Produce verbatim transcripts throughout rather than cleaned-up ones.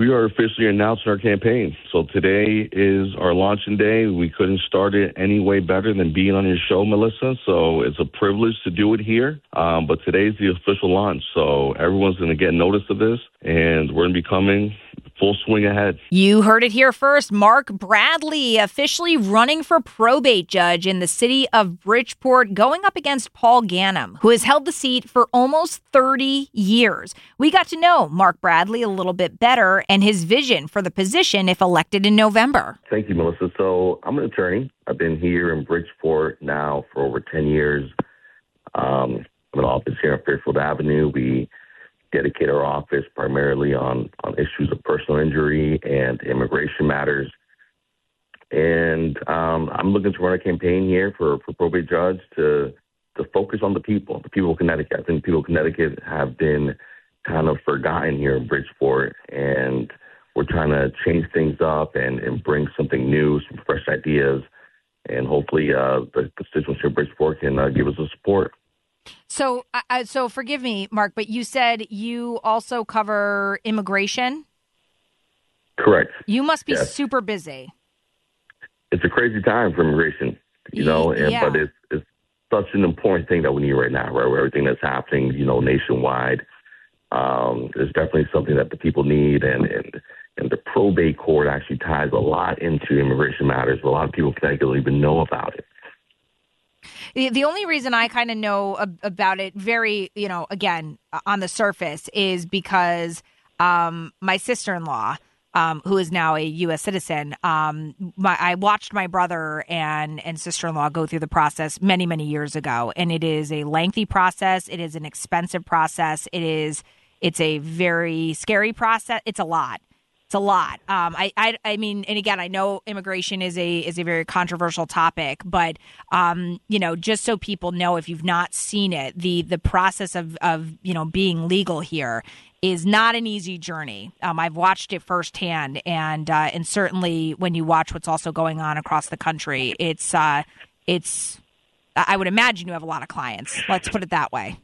We are officially announcing our campaign. So today is our launching day. We couldn't start it any way better than being on your show, Melissa. So it's a privilege to do it here. Um, but today's the official launch. So everyone's going to get notice of this, and we're going to be coming full swing ahead. You heard it here first. Mark Bradley officially running for probate judge in the city of Bridgeport, going up against Paul Ganem, who has held the seat for almost thirty years. We got to know Mark Bradley a little bit better and his vision for the position if elected in November. Thank you, Melissa. So I'm an attorney. I've been here in Bridgeport now for over ten years. Um, I'm in office here on Fairfield Avenue. We dedicate our office primarily on, on issues of personal injury and immigration matters. And um, I'm looking to run a campaign here for, for probate judge to to focus on the people, the people of Connecticut. I think people of Connecticut have been kind of forgotten here in Bridgeport, and we're trying to change things up and, and bring something new, some fresh ideas, and hopefully uh, the constituents here in Bridgeport can uh, give us the support. So, uh, so forgive me, Mark, but you said you also cover immigration? Correct. You must be yes. super busy. It's a crazy time for immigration, you know, and, yeah. but it's, it's such an important thing that we need right now, right? Where everything that's happening, you know, nationwide, um, is definitely something that the people need, and, and and the probate court actually ties a lot into immigration matters. But a lot of people in Connecticut don't even know about it. The, the only reason I kind of know ab- about it very, you know, again, on the surface is because um, my sister-in-law, um, who is now a U S citizen, um, my, I watched my brother and, and sister-in-law go through the process many, many years ago. And it is a lengthy process. It is an expensive process. It is, it's a very scary process. It's a lot. It's a lot. Um, I, I, I mean, and again, I know immigration is a is a very controversial topic, but um, you know, just so people know, if you've not seen it, the the process of of you know being legal here is not an easy journey. Um, I've watched it firsthand, and uh, and certainly when you watch what's also going on across the country, it's uh, it's. I would imagine you have a lot of clients. Let's put it that way.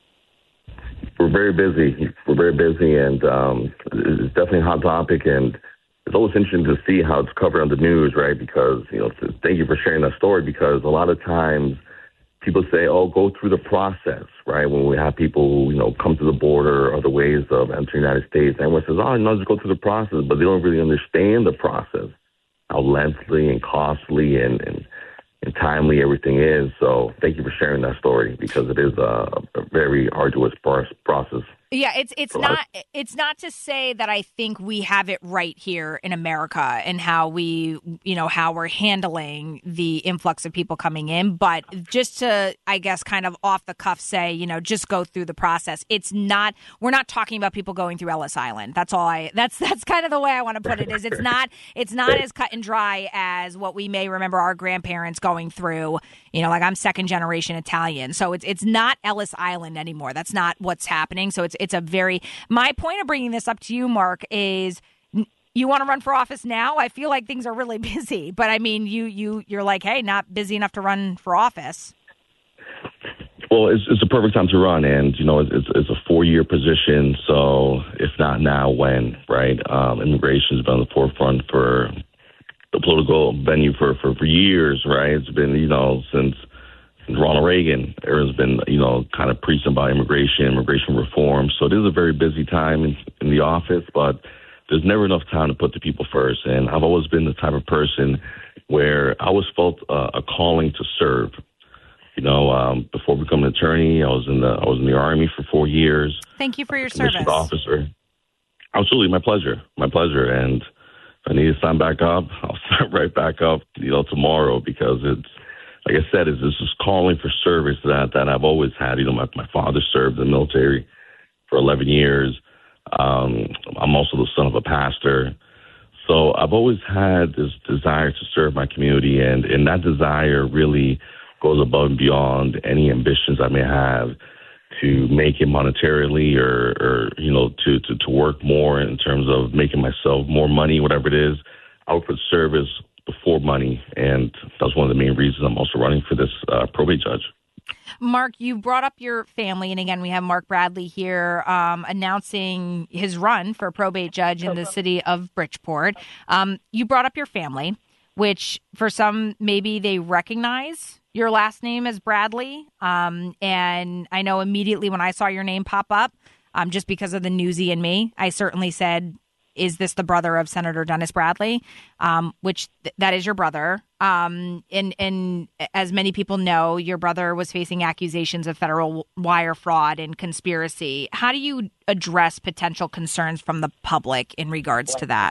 We're very busy. We're very busy, and um, it's definitely a hot topic, and it's always interesting to see how it's covered on the news, right? Because, you know, thank you for sharing that story, because a lot of times people say, oh, go through the process, right? When we have people who, you know, come to the border or the ways of entering the United States, everyone says, oh, no, just go through the process, but they don't really understand the process, how lengthy and costly and, and and timely everything is. So thank you for sharing that story, because it is a, a very arduous process. Yeah, it's it's not it's not to say that I think we have it right here in America and how we, you know, how we're handling the influx of people coming in, but just to, I guess, kind of off the cuff say, you know, just go through the process. It's not, we're not talking about people going through Ellis Island. That's all I, that's that's kind of the way I want to put it, is it's not, it's not as cut and dry as what we may remember our grandparents going through. You know, like I'm second generation Italian. So it's it's not Ellis Island anymore. That's not what's happening. So it's it's a very, my point of bringing this up to you, Mark, is you want to run for office now? I feel like things are really busy, but I mean, you, you, you're like, hey, not busy enough to run for office. Well, it's, it's a perfect time to run, and, you know, it's, it's a four-year position, so if not now, when, right? Um, immigration has been on the forefront for the political venue for, for, for years, right? It's been, you know, since Ronald Reagan, everyone's been, you know, kind of preaching about immigration, immigration reform. So it is a very busy time in, in the office, but there's never enough time to put the people first. And I've always been the type of person where I always felt uh, a calling to serve. You know, um, before becoming an attorney, I was in the I was in the Army for four years. Thank you for your service, officer. Absolutely, my pleasure, my pleasure. And if I need to sign back up, I'll sign right back up, you know, tomorrow, because it's, like I said, is this is calling for service that, that I've always had. You know, my, my father served in the military for eleven years. Um, I'm also the son of a pastor. So I've always had this desire to serve my community, and, and that desire really goes above and beyond any ambitions I may have to make it monetarily, or, or you know, to, to, to work more in terms of making myself more money, whatever it is. I would put service before money, and that's one of the main reasons I'm also running for this uh, probate judge. Mark, you brought up your family, and again, we have Mark Bradley here um, announcing his run for probate judge in the city of Bridgeport. Um, you brought up your family, which for some, maybe they recognize your last name as Bradley. Um, and I know immediately when I saw your name pop up, um, just because of the newsie in me, I certainly said, is this the brother of Senator Dennis Bradley? Um, which th- that is your brother. Um, and, and as many people know, your brother was facing accusations of federal wire fraud and conspiracy. How do you address potential concerns from the public in regards to that?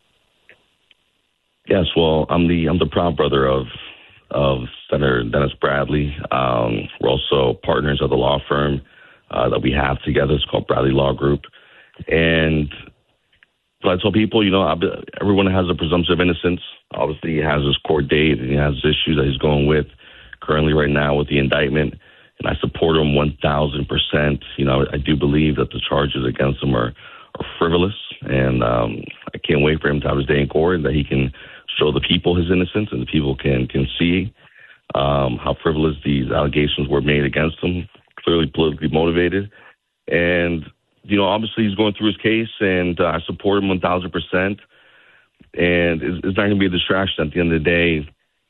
Yes, well, I'm the I'm the proud brother of of Senator Dennis Bradley. Um, we're also partners of the law firm uh, that we have together. It's called Bradley Law Group, and so I tell people, you know, I, everyone has a presumption of innocence. Obviously, he has his court date and he has issues that he's going with currently right now with the indictment. And I support him one thousand percent. You know, I do believe that the charges against him are, are frivolous. And um, I can't wait for him to have his day in court and that he can show the people his innocence and the people can, can see um, how frivolous these allegations were made against him, clearly politically motivated. And you know, obviously he's going through his case, and uh, I support him one thousand percent. And it's, it's not going to be a distraction at the end of the day.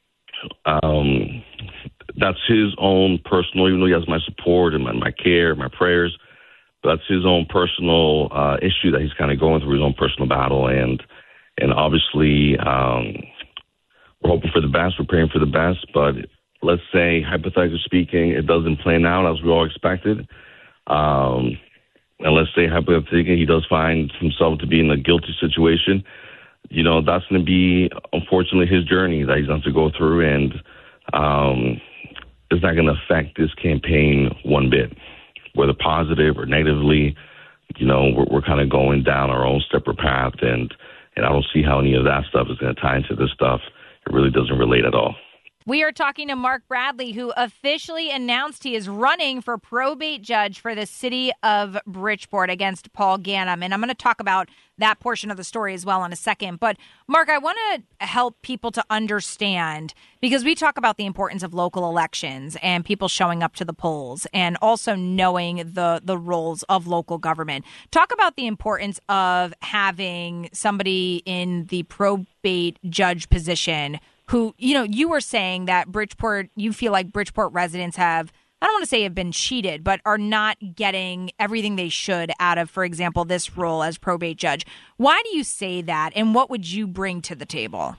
Um, that's his own personal, even though he has my support and my, my care, my prayers, but that's his own personal uh, issue that he's kind of going through, his own personal battle. And and obviously um, we're hoping for the best, we're praying for the best, but let's say, hypothetically speaking, it doesn't plan out as we all expected. Um And let's say, hypothetically, he does find himself to be in a guilty situation. You know, that's going to be, unfortunately, his journey that he's going to have to go through. And um, it's not going to affect this campaign one bit, whether positive or negatively. You know, we're, we're kind of going down our own separate path. And, and I don't see how any of that stuff is going to tie into this stuff. It really doesn't relate at all. We are talking to Mark Bradley, who officially announced he is running for probate judge for the city of Bridgeport against Paul Ganim. And I'm going to talk about that portion of the story as well in a second. But, Mark, I want to help people to understand, because we talk about the importance of local elections and people showing up to the polls and also knowing the, the roles of local government. Talk about the importance of having somebody in the probate judge position who, you know, you were saying that Bridgeport, you feel like Bridgeport residents have, I don't want to say have been cheated, but are not getting everything they should out of, for example, this role as probate judge. Why do you say that, and what would you bring to the table?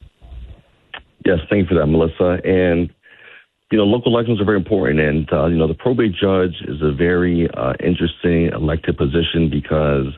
Yes, thank you for that, Melissa. And, you know, local elections are very important. And, uh, you know, the probate judge is a very uh, interesting elected position because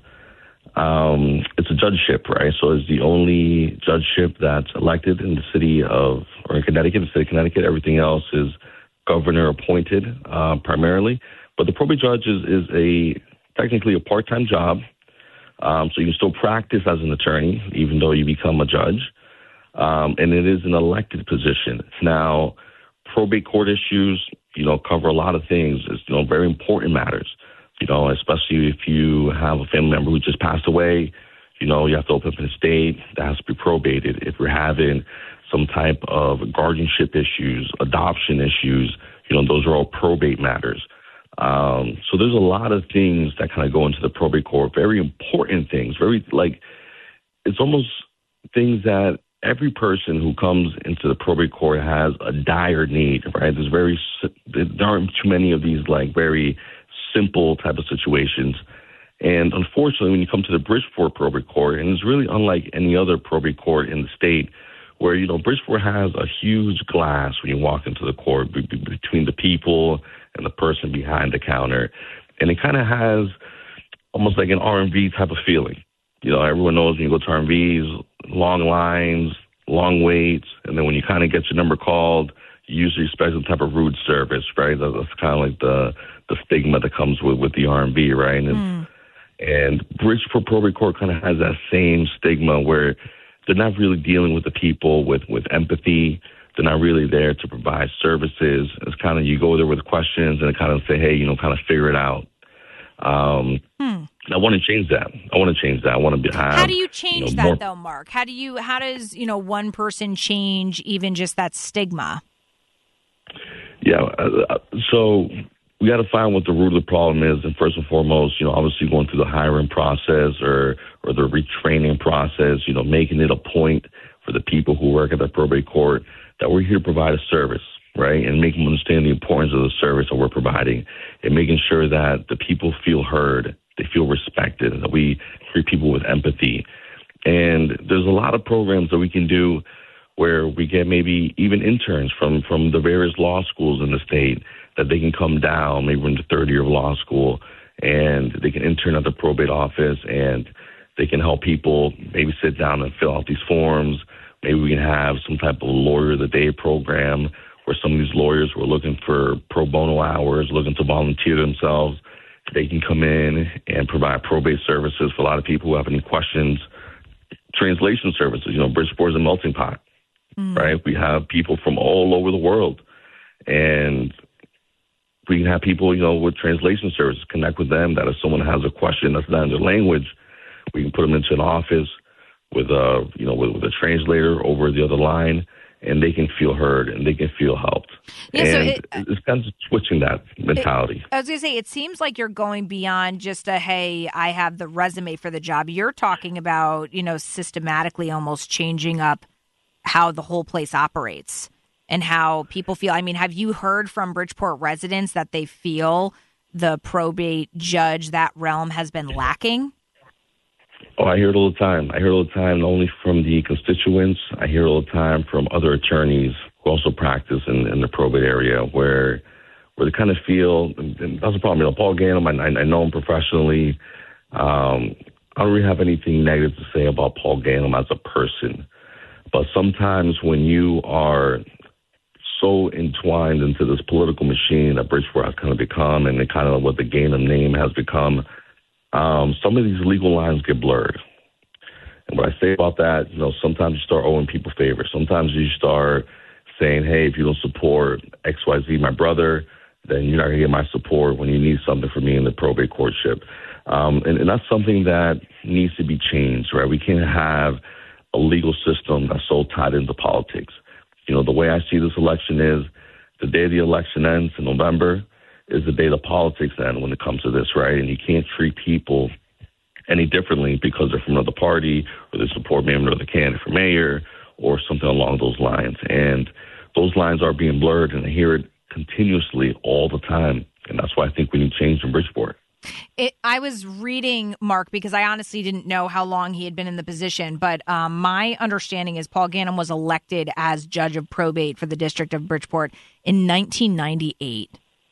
Um, it's a judgeship, right? So it's the only judgeship that's elected in the city of, or in Connecticut, the state of Connecticut. Everything else is governor appointed uh, primarily. But the probate judge is, is a technically a part-time job. Um, so you can still practice as an attorney, even though you become a judge. Um, and it is an elected position. Now, probate court issues, you know, cover a lot of things. It's, you know, very important matters. You know, especially if you have a family member who just passed away, you know, you have to open up an estate that has to be probated. If you're having some type of guardianship issues, adoption issues, you know, those are all probate matters. Um, so there's a lot of things that kind of go into the probate court, very important things, very like it's almost things that every person who comes into the probate court has a dire need, right? There's very, there aren't too many of these like very simple type of situations. And unfortunately, when you come to the Bridgeport probate court, and it's really unlike any other probate court in the state, where, you know, Bridgeport has a huge glass when you walk into the court b- b- between the people and the person behind the counter. And it kind of has almost like an R and B type of feeling. You know, everyone knows when you go to R and Bs, long lines, long waits, and then when you kind of get your number called, you usually expect some type of rude service, right? That's kind of like the the stigma that comes with, with the R and B, right? And, mm. and Bridgeport probate court kind of has that same stigma where they're not really dealing with the people with, with empathy. They're not really there to provide services. It's kind of, you go there with questions and kind of say, hey, you know, kind of figure it out. Um, hmm. I want to change that. I want to change that. I want to be. Have, how do you change you know, that more... though, Mark? How do you? How does you know one person change even just that stigma? Yeah, uh, so we got to find what the root of the problem is. And first and foremost, you know, obviously going through the hiring process or, or the retraining process, you know, making it a point for the people who work at the probate court that we're here to provide a service, right? And making them understand the importance of the service that we're providing and making sure that the people feel heard, they feel respected, and that we treat people with empathy. And there's a lot of programs that we can do where we get maybe even interns from, from the various law schools in the state that they can come down, maybe in the third year of law school, and they can intern at the probate office, and they can help people maybe sit down and fill out these forms. Maybe we can have some type of lawyer of the day program where some of these lawyers who are looking for pro bono hours, looking to volunteer themselves, they can come in and provide probate services for a lot of people who have any questions. Translation services, you know, Bridgeport is a melting pot, mm. right? We have people from all over the world, and we can have people, you know, with translation services, connect with them, that if someone has a question that's not in their language, we can put them into an office with a, you know, with, with a translator over the other line, and they can feel heard and they can feel helped. Yeah, and so it, it's kind of switching that mentality. It, I was going to say, it seems like you're going beyond just a, hey, I have the resume for the job. You're talking about, you know, systematically almost changing up how the whole place operates and how people feel. I mean, have you heard from Bridgeport residents that they feel the probate judge, that realm, has been lacking? Oh, I hear it all the time. I hear it all the time, not only from the constituents, I hear it all the time from other attorneys who also practice in, in the probate area, where where they kind of feel, and that's the problem. You know, Paul Ganim, I, I know him professionally. Um, I don't really have anything negative to say about Paul Ganim as a person. But sometimes when you are so entwined into this political machine that Bridgeport has kind of become, and it kind of what the Ganim name has become, Um, some of these legal lines get blurred. And what I say about that, you know, sometimes you start owing people favors. Sometimes you start saying, hey, if you don't support X Y Z, my brother, then you're not going to get my support when you need something from me in the probate courtship. Um, and, and that's something that needs to be changed, right? We can't have a legal system that's so tied into politics. You know, the way I see this election is the day the election ends in November is the day the politics end when it comes to this, right? And you can't treat people any differently because they're from another party or they support maybe another candidate for mayor or something along those lines. And those lines are being blurred, and I hear it continuously all the time. And that's why I think we need change in Bridgeport. It, I was reading, Mark, because I honestly didn't know how long he had been in the position, but um, my understanding is Paul Ganim was elected as judge of probate for the District of Bridgeport in nineteen ninety-eight.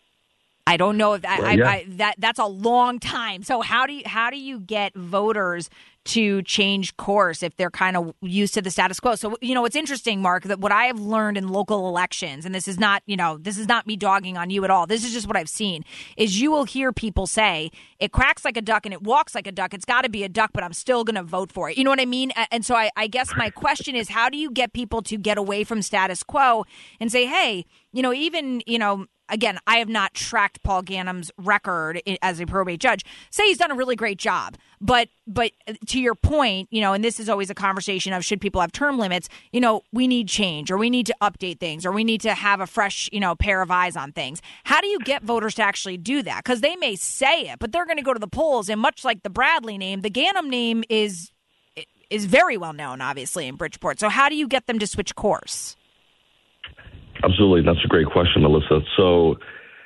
I don't know if that, well, yeah. I, I, that that's a long time. So how do you how do you get voters to change course if they're kind of used to the status quo? So, you know, it's interesting, Mark, that what I have learned in local elections, and this is not, you know, this is not me dogging on you at all. This is just what I've seen, is you will hear people say, it cracks like a duck and it walks like a duck. It's got to be a duck, but I'm still going to vote for it. You know what I mean? And so I, I guess my question is, how do you get people to get away from status quo and say, hey, you know, even, you know, again, I have not tracked Paul Ganim's record as a probate judge. Say he's done a really great job. But but to your point, you know, and this is always a conversation of should people have term limits, you know, we need change or we need to update things or we need to have a fresh, you know, pair of eyes on things. How do you get voters to actually do that? Because they may say it, but they're going to go to the polls. And much like the Bradley name, the Ganim name is is very well known, obviously, in Bridgeport. So how do you get them to switch course? Absolutely. That's a great question, Melissa. So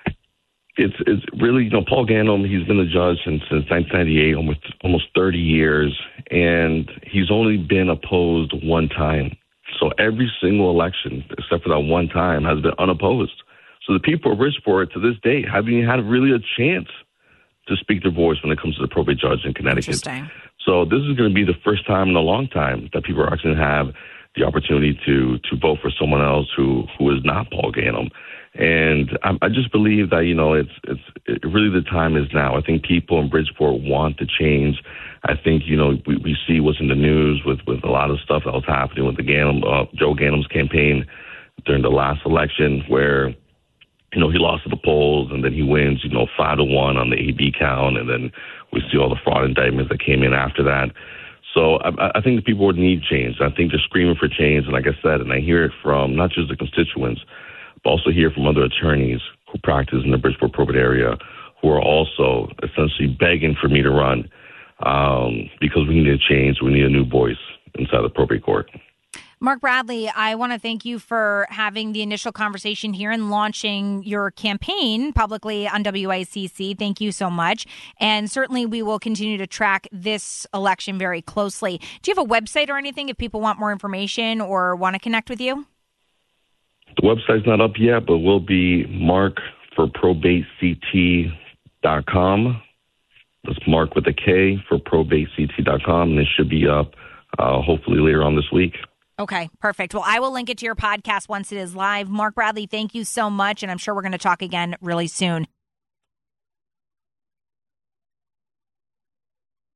it's it's really, you know, Paul Ganim, he's been a judge since, since nineteen ninety-eight, almost, almost thirty years, and he's only been opposed one time. So every single election, except for that one time, has been unopposed. So the people of Bridgeport to this day haven't even had really a chance to speak their voice when it comes to the probate judge in Connecticut. Interesting. So this is going to be the first time in a long time that people are actually going to have the opportunity to to vote for someone else who, who is not Paul Ganim. And I, I just believe that, you know, it's it's it, really the time is now. I think people in Bridgeport want to change. I think, you know, we, we see what's in the news with, with a lot of stuff that was happening with the Ganim, uh, Joe Ganim's campaign during the last election where, you know, he lost to the polls and then he wins, you know, five to one on the A B count. And then we see all the fraud indictments that came in after that. So I, I think the people would need change. I think they're screaming for change. And like I said, and I hear it from not just the constituents, but also hear from other attorneys who practice in the Bridgeport probate area who are also essentially begging for me to run um, because we need a change. We need a new voice inside the probate court. Mark Bradley, I want to thank you for having the initial conversation here and launching your campaign publicly on W I C C. Thank you so much. And certainly we will continue to track this election very closely. Do you have a website or anything if people want more information or want to connect with you? The website's not up yet, but will be mark for probate c t dot com. That's Mark with a K for probate c t dot com, and it should be up uh, hopefully later on this week. Okay, perfect. Well, I will link it to your podcast once it is live. Mark Bradley, thank you so much, and I'm sure we're going to talk again really soon.